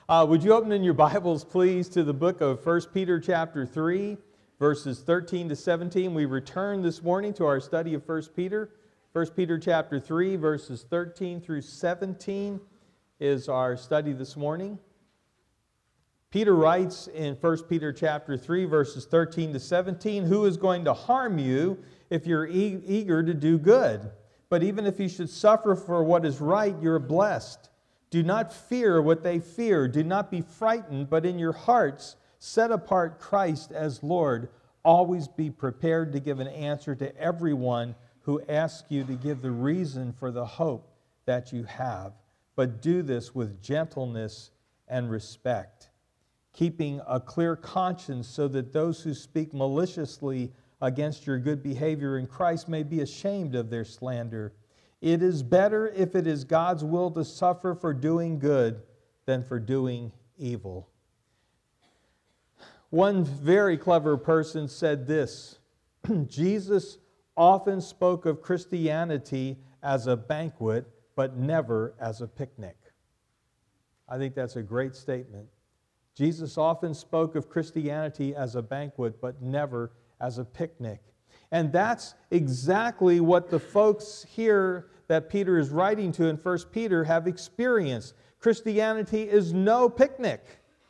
Would you open in your Bibles, please, to the book of 1 Peter chapter 3, verses 13 to 17. We return this morning to our study of 1 Peter. 1 Peter chapter 3, verses 13 through 17 is our study this morning. Peter writes in 1 Peter chapter 3, verses 13 to 17, "Who is going to harm you if you're eager to do good? But even if you should suffer for what is right, you're blessed. Do not fear what they fear. Do not be frightened, but in your hearts set apart Christ as Lord. Always be prepared to give an answer to everyone who asks you to give the reason for the hope that you have. But do this with gentleness and respect, keeping a clear conscience so that those who speak maliciously against your good behavior in Christ may be ashamed of their slander. It is better if it is God's will to suffer for doing good than for doing evil." One very clever person said this: Jesus often spoke of Christianity as a banquet, but never as a picnic. I think that's a great statement. Jesus often spoke of Christianity as a banquet, but never as a picnic. And that's exactly what the folks here that Peter is writing to in 1 Peter have experienced. Christianity is no picnic.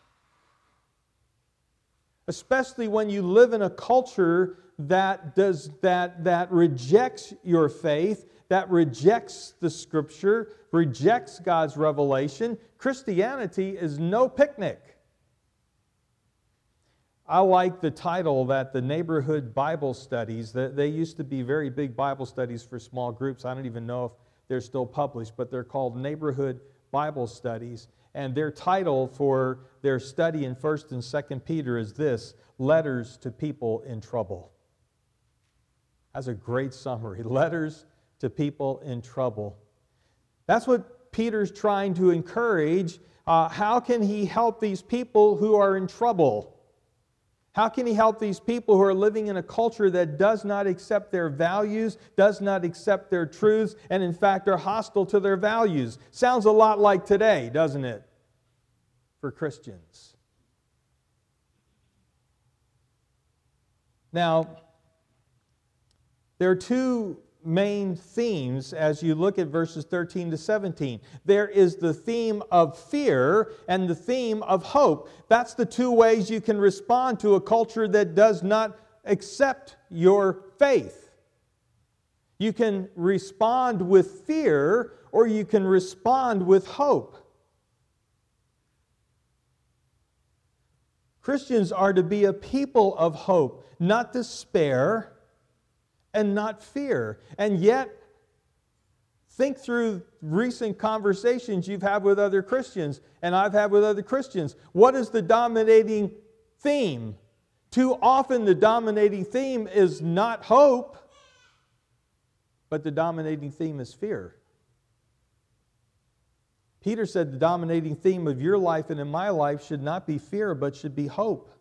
Especially when you live in a culture that rejects your faith, that rejects the Scripture, rejects God's revelation. Christianity is no picnic. I like the title that the neighborhood Bible studies, they used to be very big Bible studies for small groups. I don't even know if they're still published, but they're called neighborhood Bible studies. And their title for their study in 1 and 2 Peter is this: Letters to People in Trouble. That's a great summary. Letters to people in trouble. That's what Peter's trying to encourage. How can he help these people who are in trouble? How can he help these people who are living in a culture that does not accept their values, does not accept their truths, and in fact are hostile to their values? Sounds a lot like today, doesn't it, for Christians? Now, there are two main themes as you look at verses 13 to 17. There is the theme of fear and the theme of hope. That's the two ways you can respond to a culture that does not accept your faith. You can respond with fear, or you can respond with hope. Christians are to be a people of hope, not despair, and not fear. And yet, think through recent conversations you've had with other Christians, and I've had with other Christians. What is the dominating theme? Too often the dominating theme is not hope, but the dominating theme is fear. Peter said the dominating theme of your life and in my life should not be fear, but should be hope.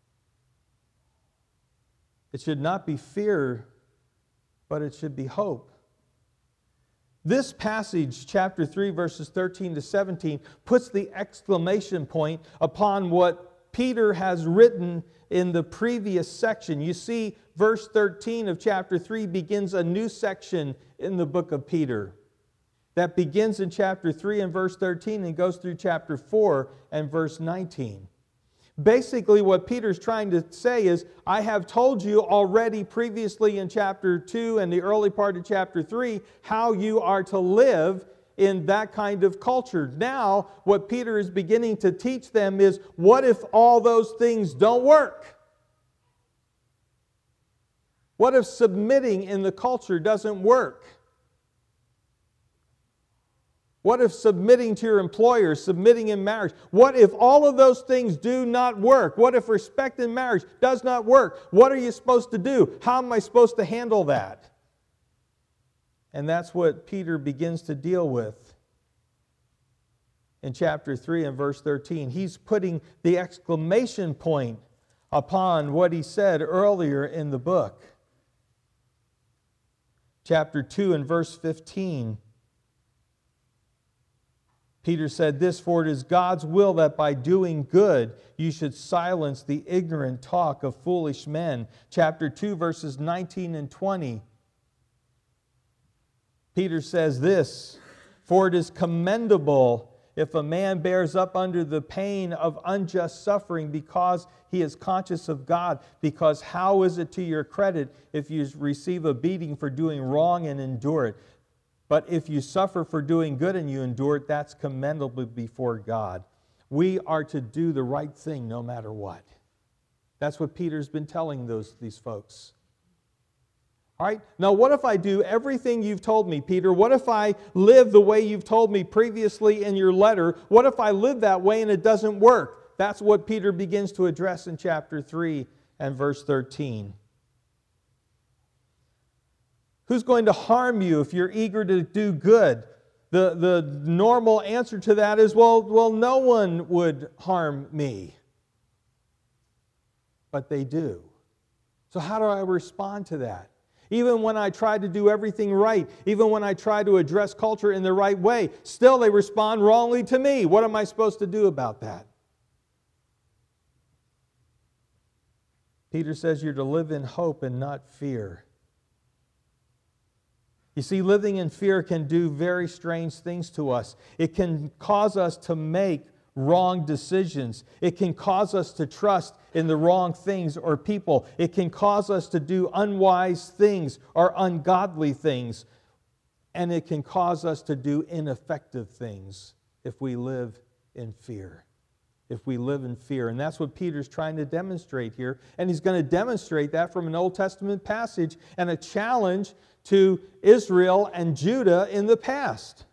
It should not be fear, but it should be hope. This passage, chapter 3, verses 13 to 17, puts the exclamation point upon what Peter has written in the previous section. You see, verse 13 of chapter 3 begins a new section in the book of Peter. That begins in chapter 3 and verse 13 and goes through chapter 4 and verse 19. Basically, what Peter's trying to say is, I have told you already previously in chapter 2 and the early part of chapter 3 how you are to live in that kind of culture. Now, what Peter is beginning to teach them is, what if all those things don't work? What if submitting in the culture doesn't work? What if submitting to your employer, submitting in marriage? What if all of those things do not work? What if respect in marriage does not work? What are you supposed to do? How am I supposed to handle that? And that's what Peter begins to deal with in chapter 3 and verse 13. He's putting the exclamation point upon what he said earlier in the book. Chapter 2 and verse 15. Peter said this, "For it is God's will that by doing good you should silence the ignorant talk of foolish men." Chapter 2, verses 19 and 20. Peter says this, "For it is commendable if a man bears up under the pain of unjust suffering because he is conscious of God. Because how is it to your credit if you receive a beating for doing wrong and endure it? But if you suffer for doing good and you endure it, that's commendable before God." We are to do the right thing no matter what. That's what Peter's been telling these folks. All right, now what if I do everything you've told me, Peter? What if I live the way you've told me previously in your letter? What if I live that way and it doesn't work? That's what Peter begins to address in chapter 3 and verse 13. Who's going to harm you if you're eager to do good? The normal answer to that is, well, no one would harm me. But they do. So how do I respond to that? Even when I try to do everything right, even when I try to address culture in the right way, still they respond wrongly to me. What am I supposed to do about that? Peter says you're to live in hope and not fear. You see, living in fear can do very strange things to us. It can cause us to make wrong decisions. It can cause us to trust in the wrong things or people. It can cause us to do unwise things or ungodly things. And it can cause us to do ineffective things if we live in fear. If we live in fear. And that's what Peter's trying to demonstrate here. And he's going to demonstrate that from an Old Testament passage and a challenge to Israel and Judah in the past.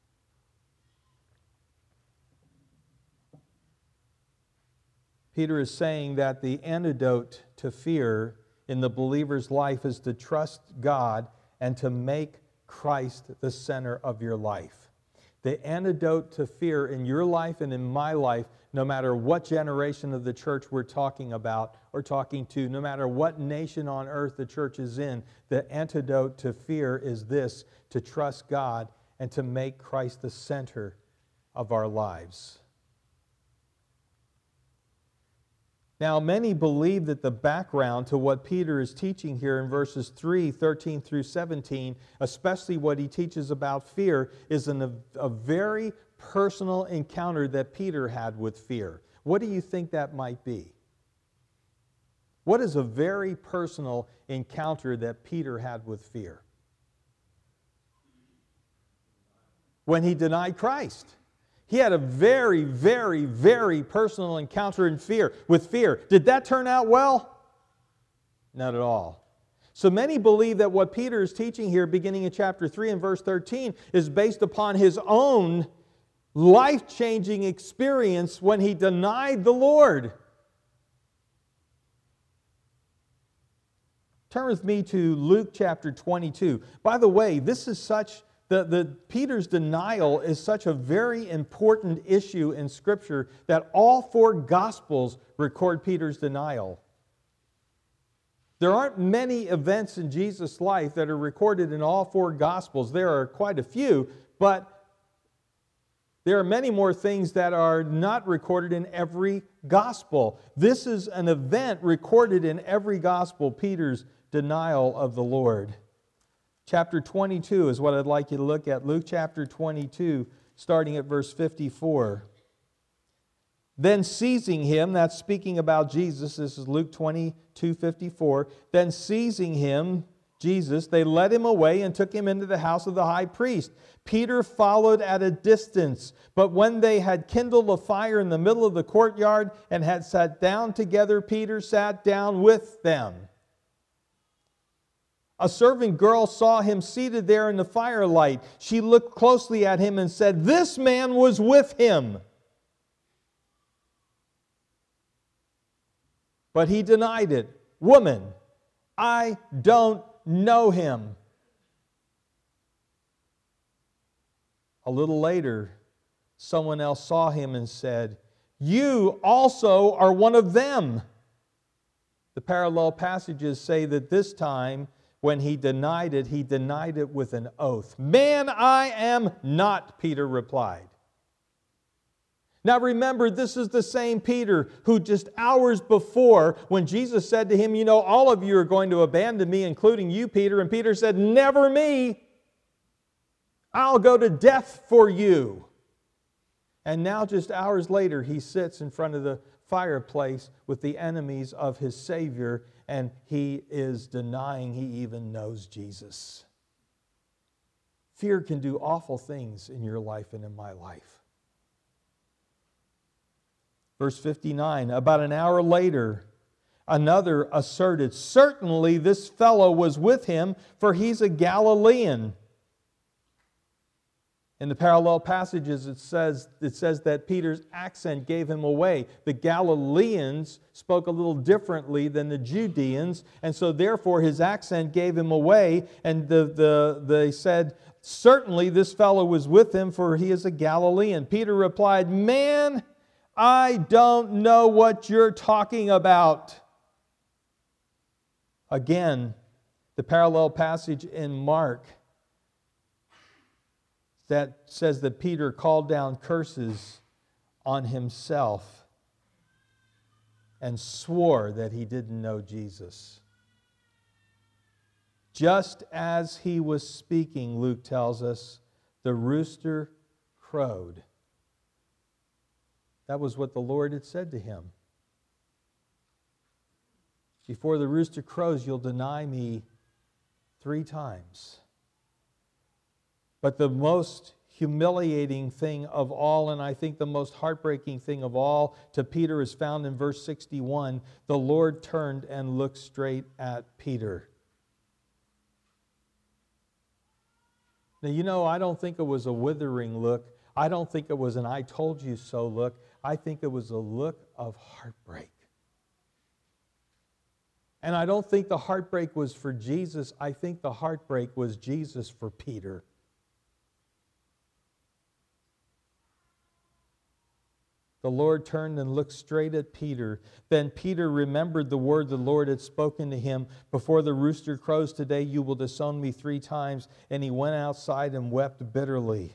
Peter is saying that the antidote to fear in the believer's life is to trust God and to make Christ the center of your life. The antidote to fear in your life and in my life, no matter what generation of the church we're talking about or talking to, no matter what nation on earth the church is in, the antidote to fear is this: to trust God and to make Christ the center of our lives. Now, many believe that the background to what Peter is teaching here in verses 13 through 17, especially what he teaches about fear, is a very personal encounter that Peter had with fear. What do you think that might be? What is a very personal encounter that Peter had with fear? When he denied Christ. He had a very, very, very personal encounter with fear. Did that turn out well? Not at all. So many believe that what Peter is teaching here, beginning in chapter 3 and verse 13, is based upon his own life-changing experience when he denied the Lord. Turn with me to Luke chapter 22. By the way, this is Peter's denial is such a very important issue in Scripture that all four Gospels record Peter's denial. There aren't many events in Jesus' life that are recorded in all four Gospels. There are quite a few, but there are many more things that are not recorded in every Gospel. This is an event recorded in every Gospel, Peter's denial of the Lord. Chapter 22 is what I'd like you to look at. Luke chapter 22, starting at verse 54. Then seizing him, that's speaking about Jesus, this is Luke 22:54. Then seizing him, Jesus, they led him away and took him into the house of the high priest. Peter followed at a distance, but when they had kindled a fire in the middle of the courtyard and had sat down together, Peter sat down with them. A servant girl saw him seated there in the firelight. She looked closely at him and said, "This man was with him." But he denied it. "Woman, I don't know him." A little later, someone else saw him and said, "You also are one of them." The parallel passages say that this time, when he denied it with an oath. "Man, I am not," Peter replied. Now remember, this is the same Peter who just hours before, when Jesus said to him, all of you are going to abandon me, including you, Peter. And Peter said, never me. I'll go to death for you. And now just hours later, he sits in front of the fireplace with the enemies of his Savior, and he is denying he even knows Jesus. Fear can do awful things in your life and in my life. Verse 59, about an hour later, another asserted, certainly this fellow was with him, for he's a Galilean. In the parallel passages, it says that Peter's accent gave him away. The Galileans spoke a little differently than the Judeans, and so therefore his accent gave him away. And they said, certainly this fellow was with him, for he is a Galilean. Peter replied, man, I don't know what you're talking about. Again, the parallel passage in Mark that says that Peter called down curses on himself and swore that he didn't know Jesus. Just as he was speaking, Luke tells us, the rooster crowed. That was what the Lord had said to him. Before the rooster crows, you'll deny me 3 times. But the most humiliating thing of all, and I think the most heartbreaking thing of all to Peter, is found in verse 61. The Lord turned and looked straight at Peter. Now, I don't think it was a withering look. I don't think it was an I told you so look. I think it was a look of heartbreak. And I don't think the heartbreak was for Jesus. I think the heartbreak was Jesus for Peter. The Lord turned and looked straight at Peter. Then Peter remembered the word the Lord had spoken to him. Before the rooster crows today, you will disown me 3 times. And he went outside and wept bitterly.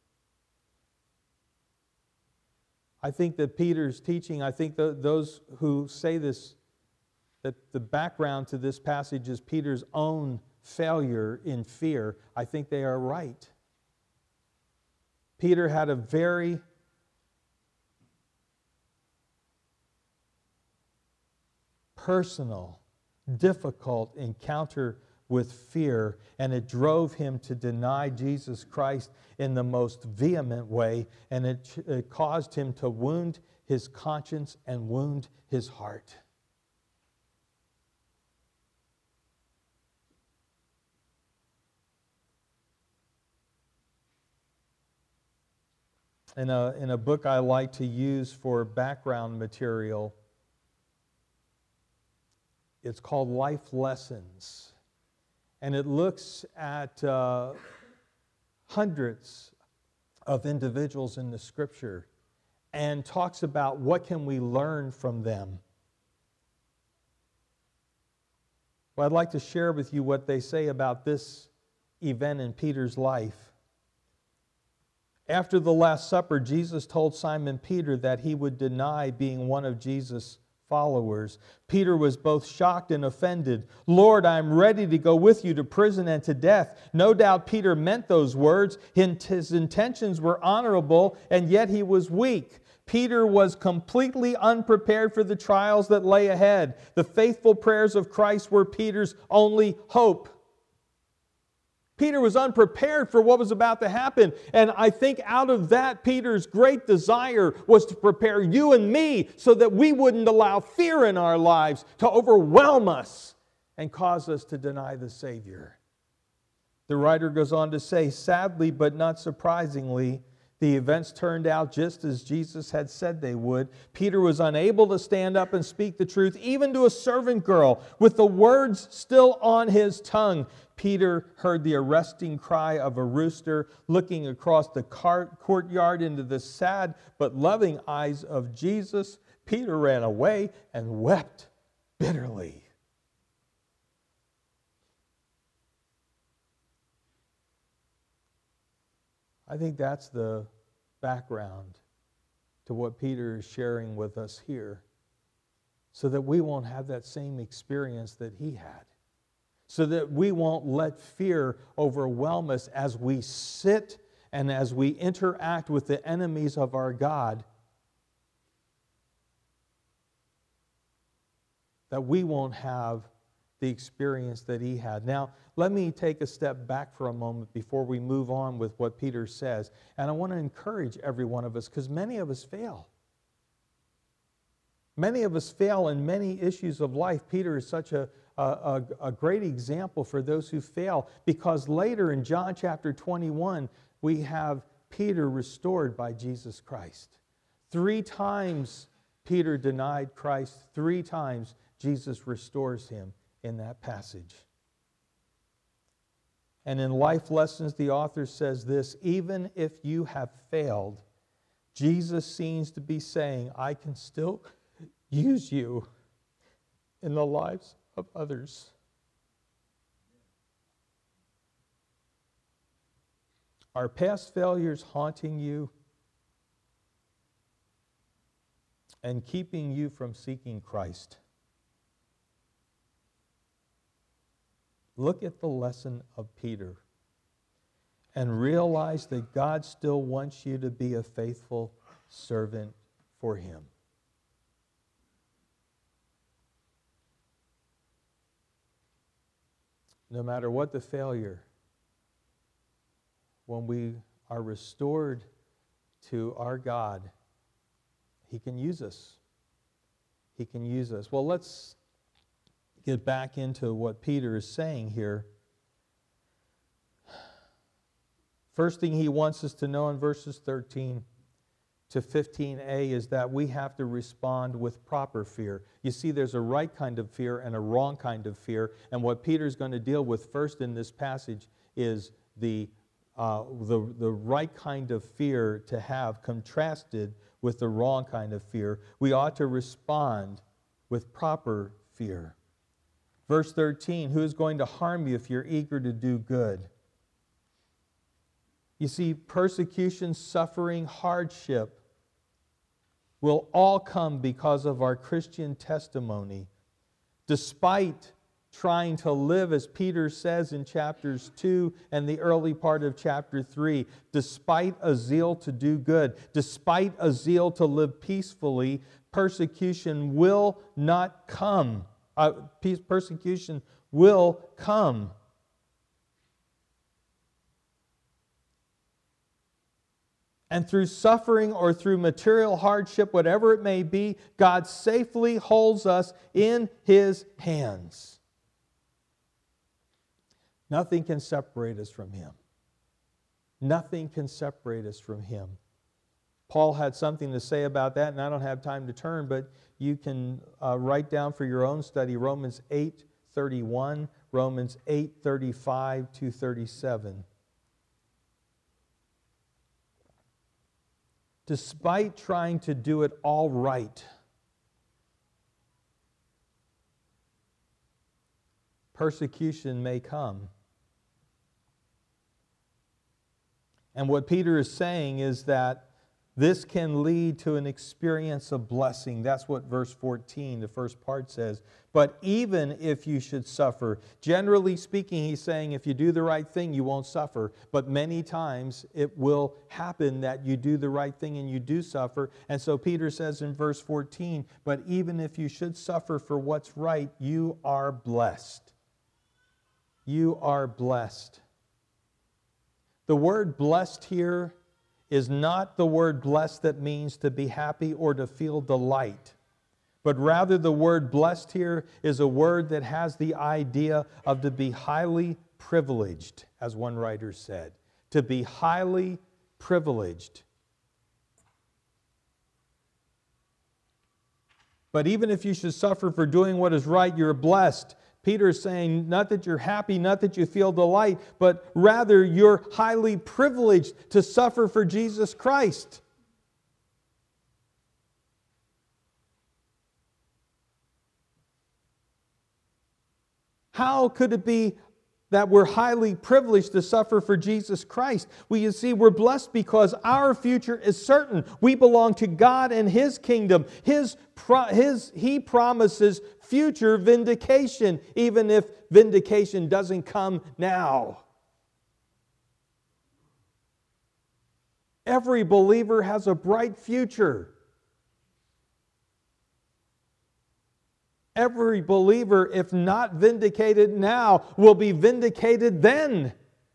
I think that Peter's teaching, I think those who say this, that the background to this passage is Peter's own failure in fear, I think they are right. Peter had a very personal, difficult encounter with fear, and it drove him to deny Jesus Christ in the most vehement way, and it caused him to wound his conscience and wound his heart. In a book I like to use for background material, it's called Life Lessons. And it looks at hundreds of individuals in the Scripture and talks about what can we learn from them. Well, I'd like to share with you what they say about this event in Peter's life. After the Last Supper, Jesus told Simon Peter that he would deny being one of Jesus' followers. Peter was both shocked and offended. Lord, I am ready to go with you to prison and to death. No doubt Peter meant those words. His intentions were honorable, and yet he was weak. Peter was completely unprepared for the trials that lay ahead. The faithful prayers of Christ were Peter's only hope. Peter was unprepared for what was about to happen. And I think out of that, Peter's great desire was to prepare you and me so that we wouldn't allow fear in our lives to overwhelm us and cause us to deny the Savior. The writer goes on to say, sadly but not surprisingly, the events turned out just as Jesus had said they would. Peter was unable to stand up and speak the truth, even to a servant girl, with the words still on his tongue. Peter heard the arresting cry of a rooster. Looking across the courtyard into the sad but loving eyes of Jesus, Peter ran away and wept bitterly. I think that's the background to what Peter is sharing with us here, so that we won't have that same experience that he had, so that we won't let fear overwhelm us as we sit and as we interact with the enemies of our God, that we won't have the experience that he had. Now, let me take a step back for a moment before we move on with what Peter says. And I want to encourage every one of us, because many of us fail. Many of us fail in many issues of life. Peter is such a great example for those who fail, because later in John chapter 21, we have Peter restored by Jesus Christ. 3 times Peter denied Christ. 3 times Jesus restores him in that passage. And in Life Lessons, the author says this: even if you have failed, Jesus seems to be saying, I can still use you in the lives of others. Are past failures haunting you and keeping you from seeking Christ? Look at the lesson of Peter and realize that God still wants you to be a faithful servant for him. No matter what the failure, when we are restored to our God, he can use us. He can use us. Well, let's get back into what Peter is saying here. First thing he wants us to know in verses 13 to 15a is that we have to respond with proper fear. You see, there's a right kind of fear and a wrong kind of fear, and what Peter's going to deal with first in this passage is the right kind of fear to have contrasted with the wrong kind of fear. We ought to respond with proper fear. Verse 13, who is going to harm you if you're eager to do good? You see, persecution, suffering, hardship will all come because of our Christian testimony. Despite trying to live, as Peter says in chapters 2 and the early part of chapter 3, despite a zeal to do good, despite a zeal to live peacefully, persecution will not come. Persecution will come. And through suffering or through material hardship, whatever it may be, God safely holds us in his hands. Nothing can separate us from him. Nothing can separate us from him. Paul had something to say about that, and I don't have time to turn, but you can write down for your own study Romans 8:31, Romans 8:35 to 37. Despite trying to do it all right, persecution may come. And what Peter is saying is that this can lead to an experience of blessing. That's what verse 14, the first part says. But even if you should suffer, generally speaking, he's saying if you do the right thing, you won't suffer. But many times it will happen that you do the right thing and you do suffer. And so Peter says in verse 14, but even if you should suffer for what's right, you are blessed. You are blessed. The word blessed here is not the word blessed that means to be happy or to feel delight. But rather the word blessed here is a word that has the idea of to be highly privileged, as one writer said. To be highly privileged. But even if you should suffer for doing what is right, you're blessed. Peter is saying not that you're happy, not that you feel delight, but rather you're highly privileged to suffer for Jesus Christ. How could it be that we're highly privileged to suffer for Jesus Christ. We see we're blessed because our future is certain. We belong to God and His kingdom. He promises future vindication, even if vindication doesn't come now. Every believer has a bright future. Every believer, if not vindicated now, will be vindicated then.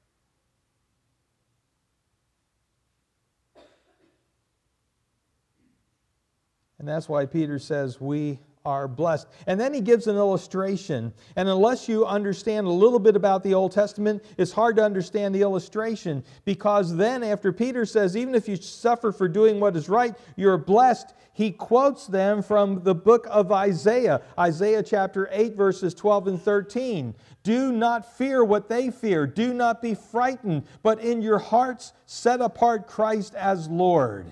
And that's why Peter says we are blessed. And then he gives an illustration. And unless you understand a little bit about the Old Testament, it's hard to understand the illustration. Because then after Peter says, even if you suffer for doing what is right, you're blessed, he quotes them from the book of Isaiah. Isaiah chapter 8 verses 12 and 13. Do not fear what they fear. Do not be frightened, but in your hearts set apart Christ as Lord.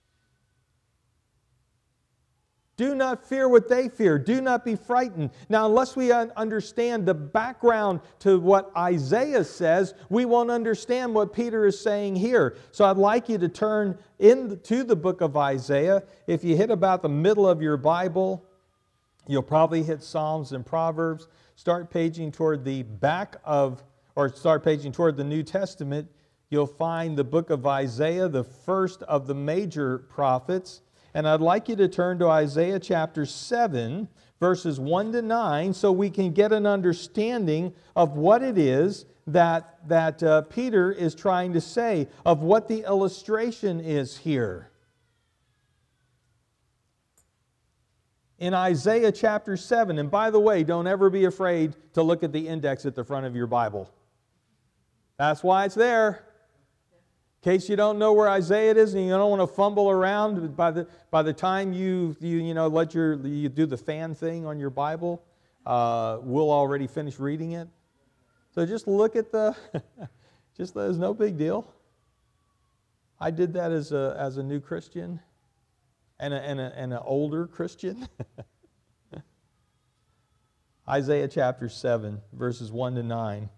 Do not fear what they fear. Do not be frightened. Now, unless we understand the background to what Isaiah says, we won't understand what Peter is saying here. So I'd like you to turn into the book of Isaiah. If you hit about the middle of your Bible, you'll probably hit Psalms and Proverbs. Start paging toward the back of, or start paging toward the New Testament. You'll find the book of Isaiah, the first of the major prophets. And I'd like you to turn to Isaiah chapter 7, verses 1 to 9, so we can get an understanding of what it is that Peter is trying to say, of what the illustration is here. In Isaiah chapter 7, and by the way, don't ever be afraid to look at the index at the front of your Bible. That's why it's there. In case you don't know where Isaiah is and you don't want to fumble around by the time you do the fan thing on your Bible, we'll already finish reading it. So just look at there's no big deal. I did that as a new Christian and an older Christian. Isaiah chapter 7, verses 1 to 9.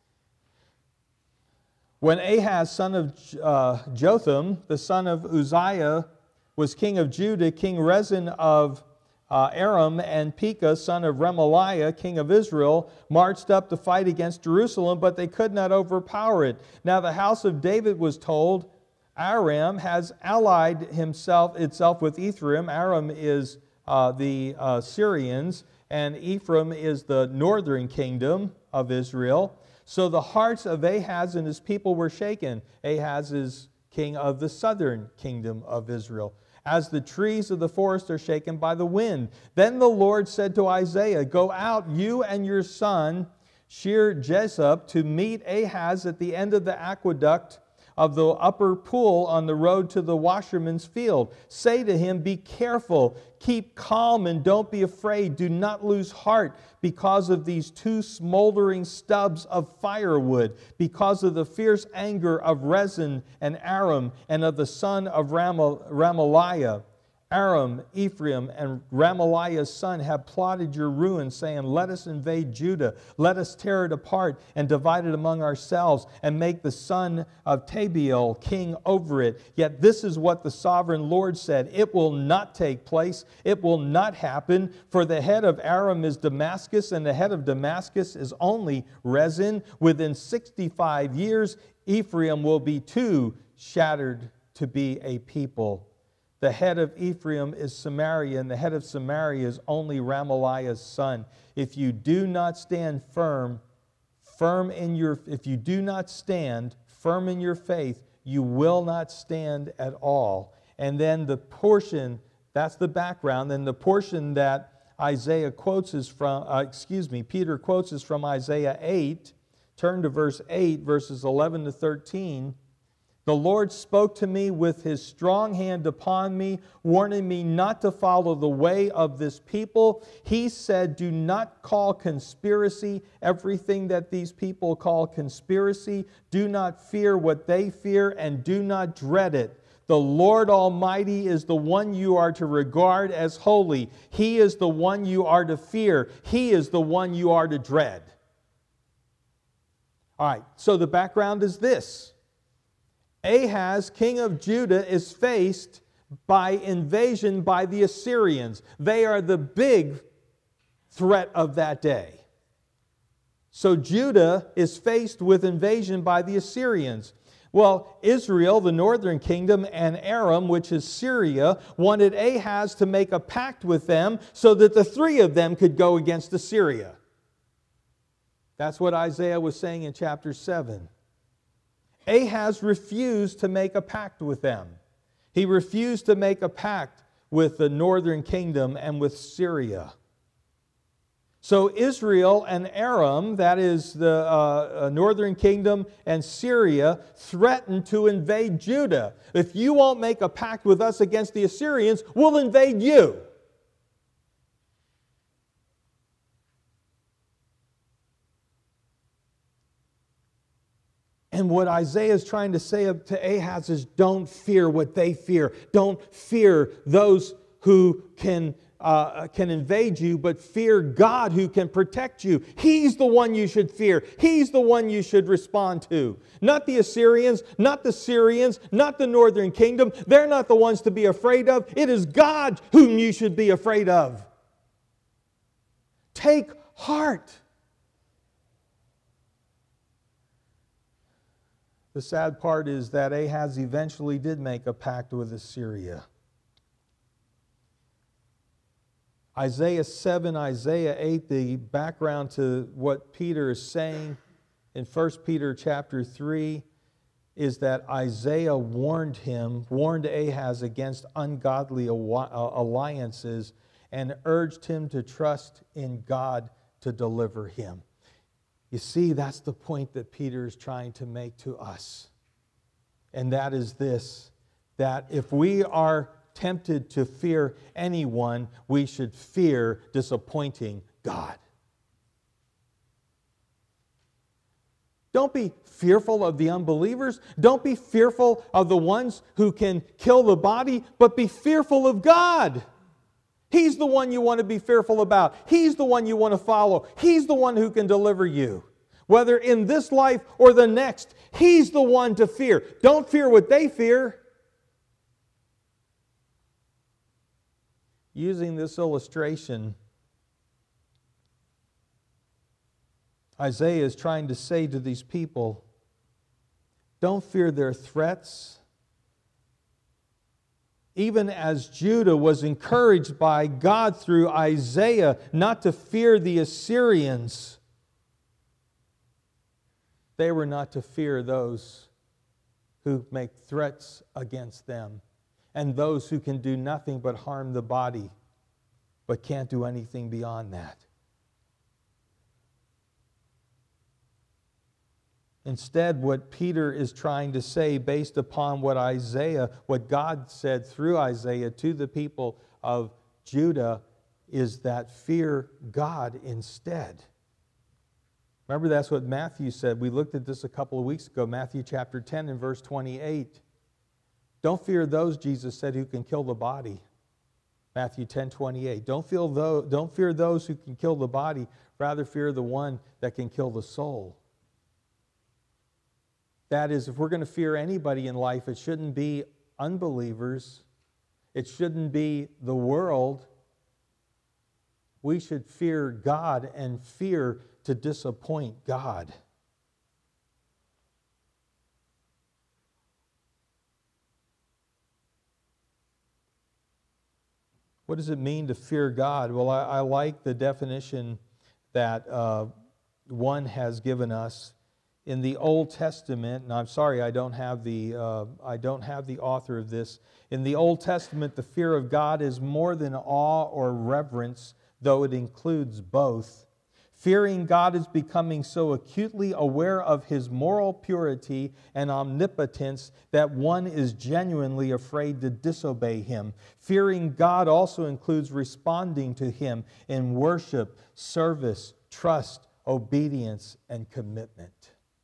When Ahaz, son of Jotham, the son of Uzziah, was king of Judah, King Rezin of Aram, and Pekah, son of Remaliah, king of Israel, marched up to fight against Jerusalem, but they could not overpower it. Now the house of David was told, Aram has allied itself with Ephraim. Aram is the Syrians, and Ephraim is the northern kingdom of Israel. So the hearts of Ahaz and his people were shaken. Ahaz is king of the southern kingdom of Israel, as the trees of the forest are shaken by the wind. Then the Lord said to Isaiah, go out, you and your son, Shear-Jashub, to meet Ahaz at the end of the aqueduct of the upper pool on the road to the washerman's field. Say to him, be careful, keep calm, and don't be afraid. Do not lose heart because of these two smoldering stubs of firewood, because of the fierce anger of Rezin and Aram, and of the son of Remaliah. Aram, Ephraim, and Remaliah's son have plotted your ruin, saying, let us invade Judah, let us tear it apart and divide it among ourselves, and make the son of Tabeal king over it. Yet this is what the sovereign Lord said, it will not take place, it will not happen, for the head of Aram is Damascus, and the head of Damascus is only Rezin. Within 65 years, Ephraim will be too shattered to be a people. The head of Ephraim is Samaria, and the head of Samaria is only Remaliah's son. If you do not stand firm in your faith, you will not stand at all. And then the portion, that's the background, and the portion that Peter quotes is from Isaiah 8. Turn to verse 8, verses 11 to 13. The Lord spoke to me with His strong hand upon me, warning me not to follow the way of this people. He said, do not call conspiracy everything that these people call conspiracy. Do not fear what they fear, and do not dread it. The Lord Almighty is the one you are to regard as holy. He is the one you are to fear. He is the one you are to dread. All right, so the background is this. Ahaz, king of Judah, is faced by invasion by the Assyrians. They are the big threat of that day. So Judah is faced with invasion by the Assyrians. Well, Israel, the northern kingdom, and Aram, which is Syria, wanted Ahaz to make a pact with them so that the three of them could go against Assyria. That's what Isaiah was saying in chapter 7. Ahaz refused to make a pact with them. He refused to make a pact with the northern kingdom and with Syria. So Israel and Aram, that is the northern kingdom, and Syria, threatened to invade Judah. If you won't make a pact with us against the Assyrians, we'll invade you. And what Isaiah is trying to say to Ahaz is, don't fear what they fear. Don't fear those who can invade you, but fear God who can protect you. He's the one you should fear. He's the one you should respond to. Not the Assyrians, not the Syrians, not the northern kingdom. They're not the ones to be afraid of. It is God whom you should be afraid of. Take heart. The sad part is that Ahaz eventually did make a pact with Assyria. Isaiah 7, Isaiah 8, the background to what Peter is saying in 1 Peter chapter 3 is that Isaiah warned Ahaz against ungodly alliances and urged him to trust in God to deliver him. You see, that's the point that Peter is trying to make to us. And that is this, that if we are tempted to fear anyone, we should fear disappointing God. Don't be fearful of the unbelievers. Don't be fearful of the ones who can kill the body, but be fearful of God. He's the one you want to be fearful about. He's the one you want to follow. He's the one who can deliver you. Whether in this life or the next, He's the one to fear. Don't fear what they fear. Using this illustration, Isaiah is trying to say to these people, don't fear their threats. Even as Judah was encouraged by God through Isaiah not to fear the Assyrians, they were not to fear those who make threats against them and those who can do nothing but harm the body, but can't do anything beyond that. Instead, what Peter is trying to say, based upon what God said through Isaiah to the people of Judah, is that fear God instead. Remember, that's what Matthew said. We looked at this a couple of weeks ago, Matthew chapter 10 and verse 28. Don't fear those, Jesus said, who can kill the body. Matthew 10:28. Don't fear those who can kill the body, rather fear the one that can kill the soul. That is, if we're going to fear anybody in life, it shouldn't be unbelievers. It shouldn't be the world. We should fear God and fear to disappoint God. What does it mean to fear God? Well, I like the definition that one has given us. In the Old Testament, and I'm sorry I don't have the author of this. In the Old Testament, the fear of God is more than awe or reverence, though it includes both. Fearing God is becoming so acutely aware of His moral purity and omnipotence that one is genuinely afraid to disobey Him. Fearing God also includes responding to Him in worship, service, trust, obedience, and commitment.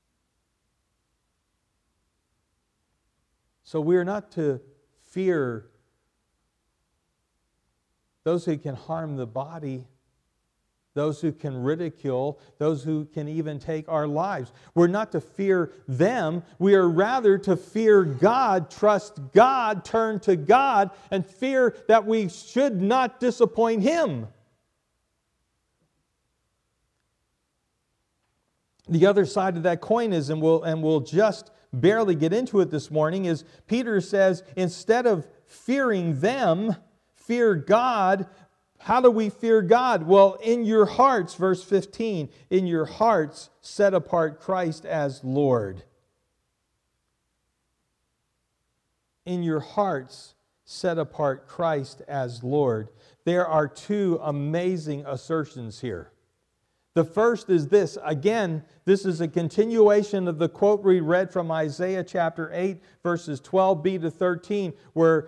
So we are not to fear those who can harm the body, those who can ridicule, those who can even take our lives. We're not to fear them. We are rather to fear God, trust God, turn to God, and fear that we should not disappoint Him. The other side of that coin is, and we'll just barely get into it this morning, is Peter says, instead of fearing them, fear God. How do we fear God? Well, in your hearts, verse 15, in your hearts set apart Christ as Lord. In your hearts set apart Christ as Lord. There are two amazing assertions here. The first is this. Again, this is a continuation of the quote we read from Isaiah chapter 8, verses 12b to 13, where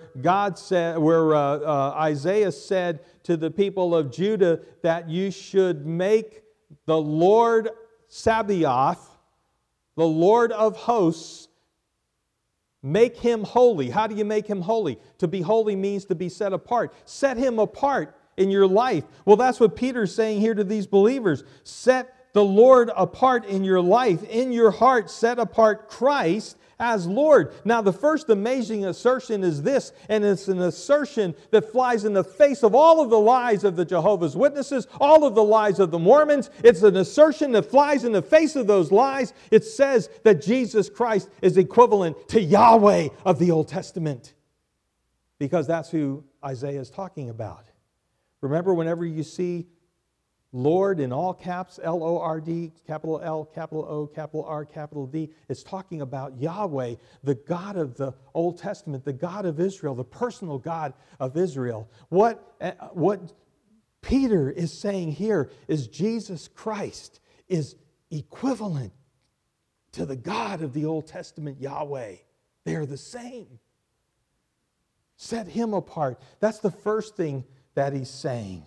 Isaiah said to the people of Judah that you should make the Lord Sabaoth, the Lord of hosts, make Him holy. How do you make Him holy? To be holy means to be set apart. Set Him apart in your life. Well, that's what Peter's saying here to these believers. Set the Lord apart in your life. In your heart, set apart Christ as Lord. Now, the first amazing assertion is this, and it's an assertion that flies in the face of all of the lies of the Jehovah's Witnesses, all of the lies of the Mormons. It's an assertion that flies in the face of those lies. It says that Jesus Christ is equivalent to Yahweh of the Old Testament, because that's who Isaiah is talking about. Remember, whenever you see Lord in all caps, L-O-R-D, capital L, capital O, capital R, capital D, it's talking about Yahweh, the God of the Old Testament, the God of Israel, the personal God of Israel. What Peter is saying here is Jesus Christ is equivalent to the God of the Old Testament, Yahweh. They are the same. Set Him apart. That's the first thing that he's saying.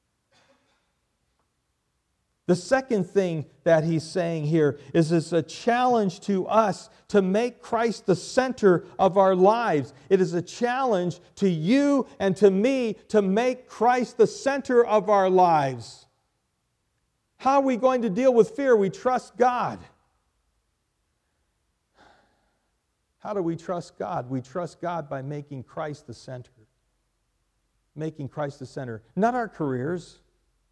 The second thing that he's saying here is it's a challenge to us to make Christ the center of our lives. It is a challenge to you and to me to make Christ the center of our lives. How are we going to deal with fear? We trust God. How do we trust God? We trust God by making Christ the center. Making Christ the center. Not our careers.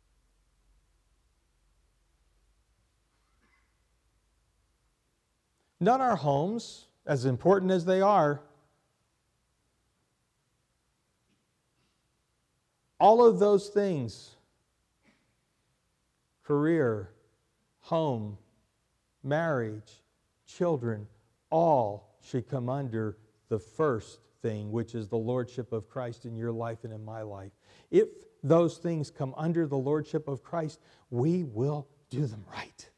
Not our homes, as important as they are. All of those things, career, home, marriage, children, all should come under the first thing, which is the lordship of Christ in your life and in my life. If those things come under the lordship of Christ, we will do them right.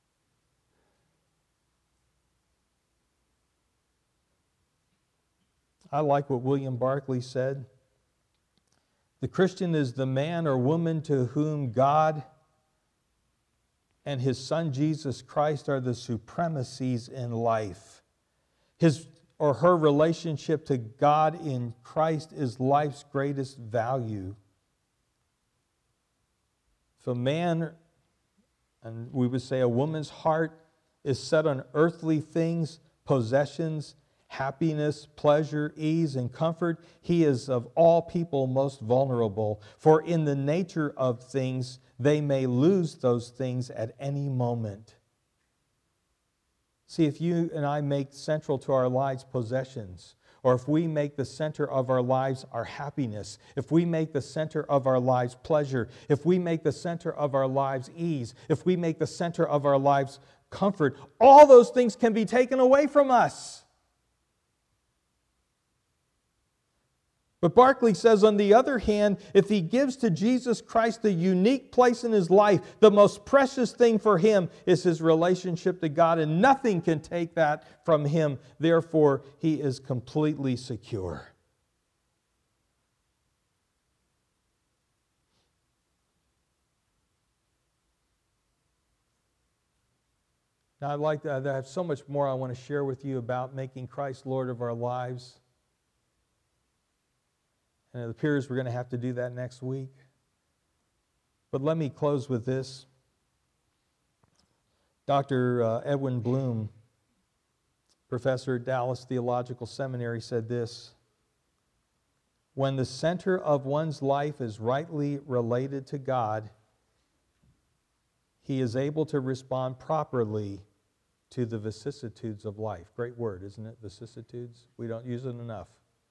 I like what William Barclay said. The Christian is the man or woman to whom God and His Son Jesus Christ are the supremacies in life. His or her relationship to God in Christ is life's greatest value. If a man, and we would say a woman's heart, is set on earthly things, possessions, happiness, pleasure, ease, and comfort, he is of all people most vulnerable. For in the nature of things, they may lose those things at any moment. See, if you and I make central to our lives possessions, or if we make the center of our lives our happiness, if we make the center of our lives pleasure, if we make the center of our lives ease, if we make the center of our lives comfort, all those things can be taken away from us. But Barclay says, on the other hand, if he gives to Jesus Christ the unique place in his life, the most precious thing for him is his relationship to God, and nothing can take that from him. Therefore, he is completely secure. Now, I have so much more I want to share with you about making Christ Lord of our lives. And it appears we're going to have to do that next week. But let me close with this. Dr. Edwin Bloom, professor at Dallas Theological Seminary, said this: when the center of one's life is rightly related to God, he is able to respond properly to the vicissitudes of life. Great word, isn't it? Vicissitudes. We don't use it enough.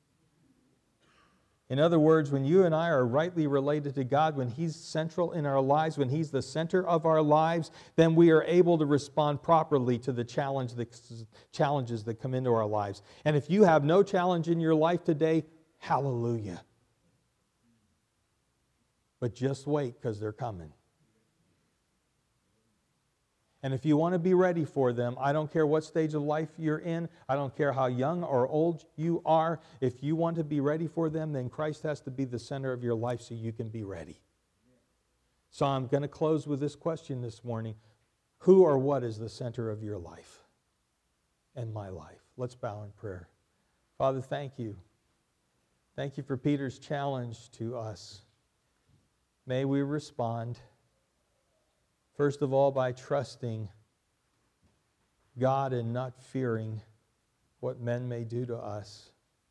In other words, when you and I are rightly related to God, when He's central in our lives, when He's the center of our lives, then we are able to respond properly to the challenges that come into our lives. And if you have no challenge in your life today, hallelujah. But just wait, because they're coming. And if you want to be ready for them, I don't care what stage of life you're in, I don't care how young or old you are, if you want to be ready for them, then Christ has to be the center of your life so you can be ready. So I'm going to close with this question this morning. Who or what is the center of your life and my life? Let's bow in prayer. Father, thank you. Thank you for Peter's challenge to us. May we respond, first of all, by trusting God and not fearing what men may do to us.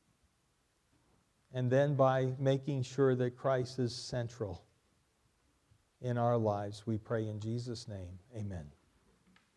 And then by making sure that Christ is central in our lives. We pray in Jesus' name. Amen.